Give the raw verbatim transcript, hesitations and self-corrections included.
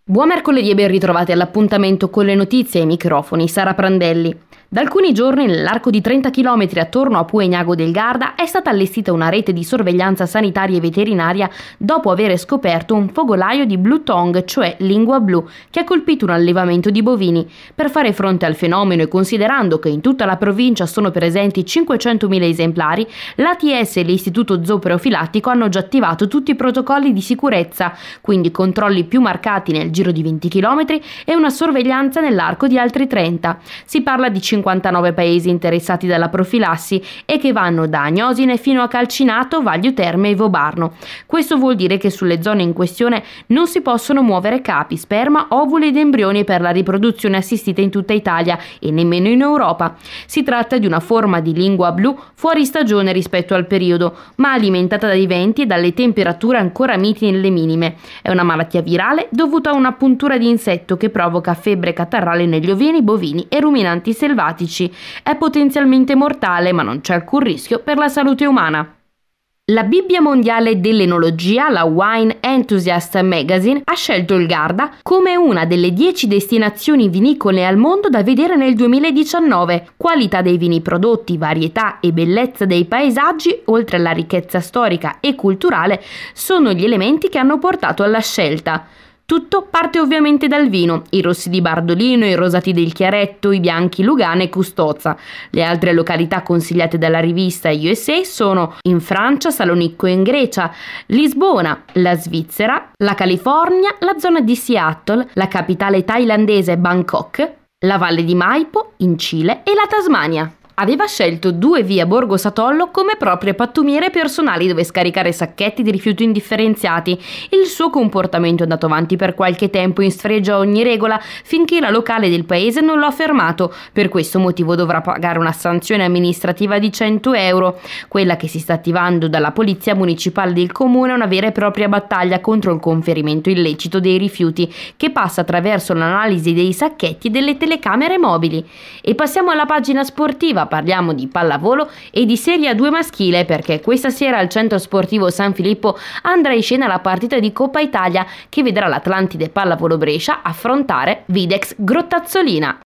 Buon mercoledì e ben ritrovati all'appuntamento con le notizie ai microfoni, Sara Prandelli. Da alcuni giorni nell'arco di trenta chilometri attorno a Puegnago del Garda è stata allestita una rete di sorveglianza sanitaria e veterinaria dopo aver scoperto un fogolaio di blue tongue, cioè lingua blu, che ha colpito un allevamento di bovini. Per fare fronte al fenomeno e considerando che in tutta la provincia sono presenti cinquecentomila esemplari, l'A T S e l'Istituto Zooprofilattico hanno già attivato tutti i protocolli di sicurezza, quindi controlli più marcati nel giro di venti chilometri e una sorveglianza nell'arco di altri trenta. Si parla di cinquantanove paesi interessati dalla profilassi e che vanno da Agnosine fino a Calcinato, Vaglio Terme e Vobarno. Questo vuol dire che sulle zone in questione non si possono muovere capi, sperma, ovuli ed embrioni per la riproduzione assistita in tutta Italia e nemmeno in Europa. Si tratta di una forma di lingua blu fuori stagione rispetto al periodo, ma alimentata dai venti e dalle temperature ancora miti nelle minime. È una malattia virale dovuta a una puntura di insetto che provoca febbre catarrale negli ovini, bovini e ruminanti selvatici. È potenzialmente mortale, ma non c'è alcun rischio per la salute umana. La Bibbia mondiale dell'enologia, la Wine Enthusiast Magazine, ha scelto il Garda come una delle dieci destinazioni vinicole al mondo da vedere nel duemiladiciannove. Qualità dei vini prodotti, varietà e bellezza dei paesaggi, oltre alla ricchezza storica e culturale, sono gli elementi che hanno portato alla scelta. Tutto parte ovviamente dal vino, i rossi di Bardolino, i rosati del Chiaretto, i bianchi Lugana e Custozza. Le altre località consigliate dalla rivista U S A sono in Francia, Salonicco in Grecia, Lisbona, la Svizzera, la California, la zona di Seattle, la capitale thailandese Bangkok, la Valle di Maipo in Cile e la Tasmania. Aveva scelto due via Borgo Satollo come proprie pattumiere personali dove scaricare sacchetti di rifiuti indifferenziati. Il suo comportamento è andato avanti per qualche tempo in sfregio a ogni regola finché la locale del paese non lo ha fermato. Per questo motivo dovrà pagare una sanzione amministrativa di cento euro. Quella che si sta attivando dalla polizia municipale del comune è una vera e propria battaglia contro il conferimento illecito dei rifiuti che passa attraverso l'analisi dei sacchetti e delle telecamere mobili. E passiamo alla pagina sportiva. Parliamo di pallavolo e di Serie A due maschile perché questa sera al centro sportivo San Filippo andrà in scena la partita di Coppa Italia che vedrà l'Atlantide Pallavolo Brescia affrontare Videx Grottazzolina.